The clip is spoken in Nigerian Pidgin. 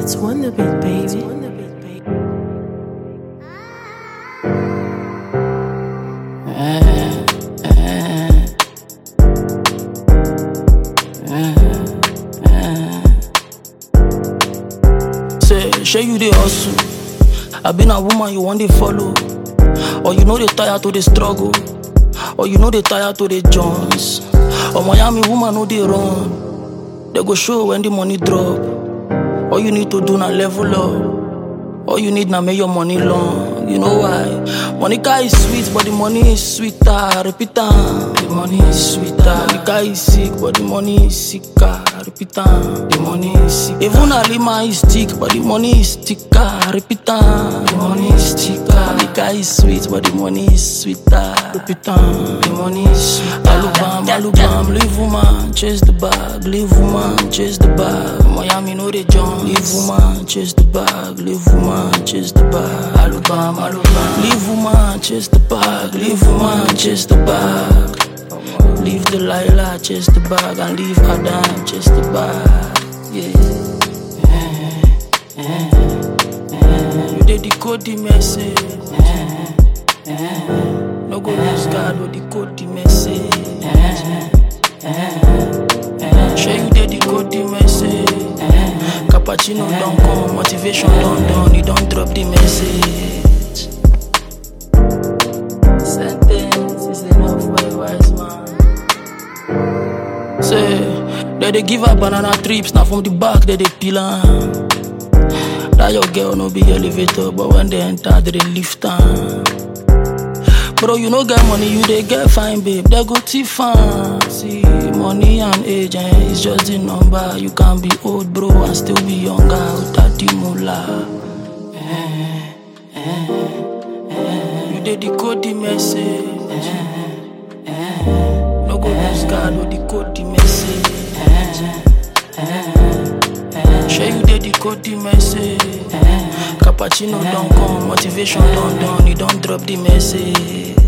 It's Wonder Beat, baby. Say, shey you dey hustle. I been a woman you want to follow. Or you know they tired to the struggle. Or you know they tired to the Jones. Or Miami woman know they run. They go show when the money drop. All you need to do na level up. All you need na make your money long. You know why? Monica is sweet, but the money is sweeter. Repeat am. The money is sweeter. The guy is sick, but the money is sicker. Repeat am. The money is sick. Even Alima is thick, but the money is thicker. Repeat am. The money is thicker. The guy is sweet, but the money is sweeter. Repeat am. The money is sweeter. Alubam, leave woman, chase the bag. Leave woman, chase the bag. Miami know they jump. Leave woman, chase the bag. Leave woman, chase the bag. Alubam. Leave woman, chase the bag. Leave woman, chase the bag. Leave Delilah, chase the bag. And leave Adam, chase the bag. You dey decode the message. No go lose God or decode the message. Sure you dey decode the message. Cappuccino don't come, motivation don't done. You don't drop the message. Sentence is enough for a wise man. Say, they give her banana trips, now from the back they peel am. That your girl no be elevator, but when they enter, they lift am. Bro, you no get money, you they get fine, babe. They go thief am. See, money and age, it's just the number. You can be old, bro, and still be younger without the moolah. You they decode the message. No go lose God, no decode the message. Sure you dey decode the message. Cappuccino don't come, motivation don't done. You don't drop the message.